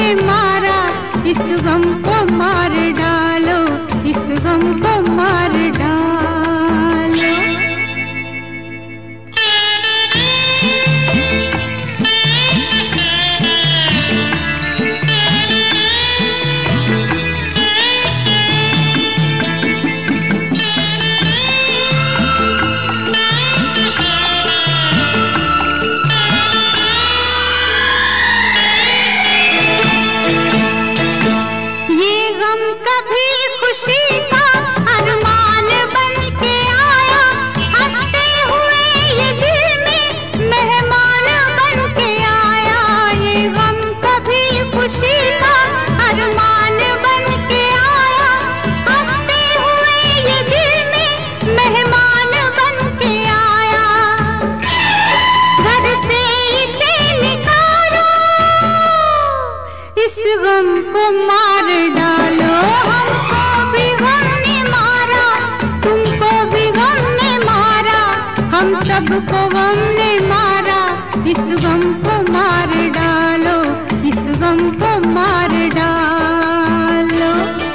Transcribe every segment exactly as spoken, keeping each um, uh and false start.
ने मारा, इस गम को मार डालो, इस गम को मार डालो। खुशी का अरमान बन के आया, हंसते हुए ये दिल में मेहमान बन के आया। ये गम कभी खुशी का अरमान बन के आया, हंसते हुए ये दिल में मेहमान बन के आया। घर से इसे निकालो, इस गम को मार डालो। हम सबको गम ने मारा, इस गम को मार डालो, इस गम को मार डालो।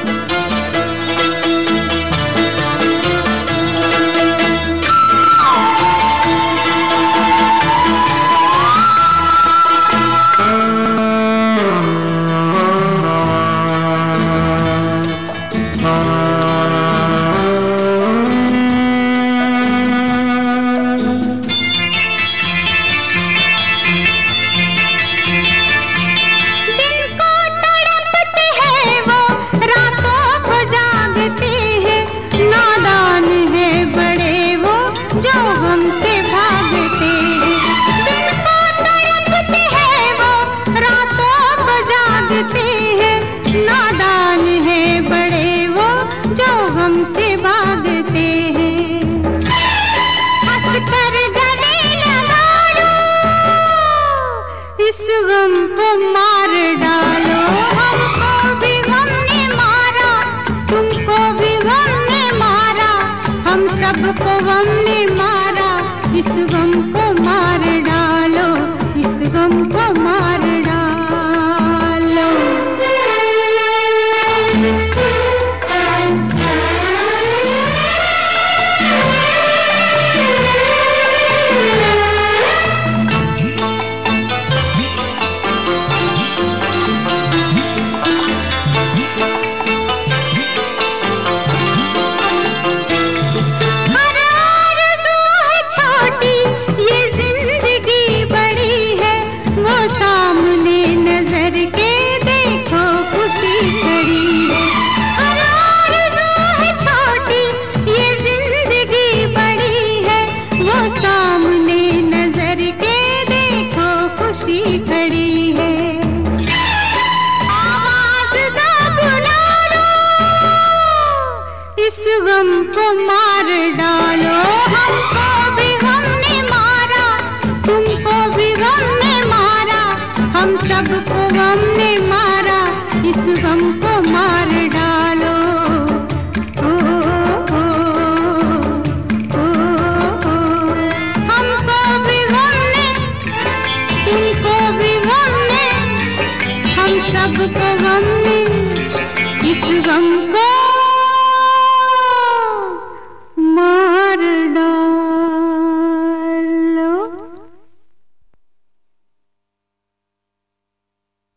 नादान है बड़े वो जो गम से भागते हैं। हंस कर गले लगा लो, इस गम को मार डालो। हमको भी गम ने मारा, तुमको भी गम ने मारा, हम सबको गम ने मारा, इस गम को मार डालो, इस गम को मार डालो। इस गम को मार डालो। हमको भी गम ने मारा, तुमको भी गम ने मारा, हम सबको गम ने मारा, इस गम को मार डालो। ओ, ओ, ओ, ओ, हमको भी गम ने, तुमको भी गम ने, हम सबको गम ने, इस गम को